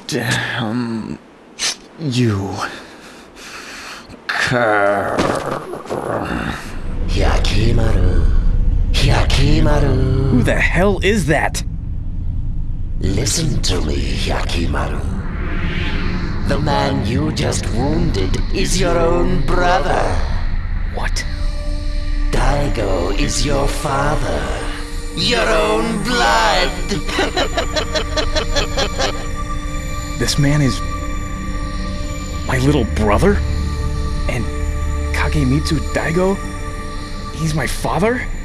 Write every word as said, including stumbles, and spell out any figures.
Damn you. Cur. Hyakimaru. Hyakimaru. Who the hell is that? Listen to me, Hyakimaru. The man you just wounded is your own brother. What? Daigo is your father. Your own blood. This man is my little brother? And Kagemitsu Daigo? He's my father?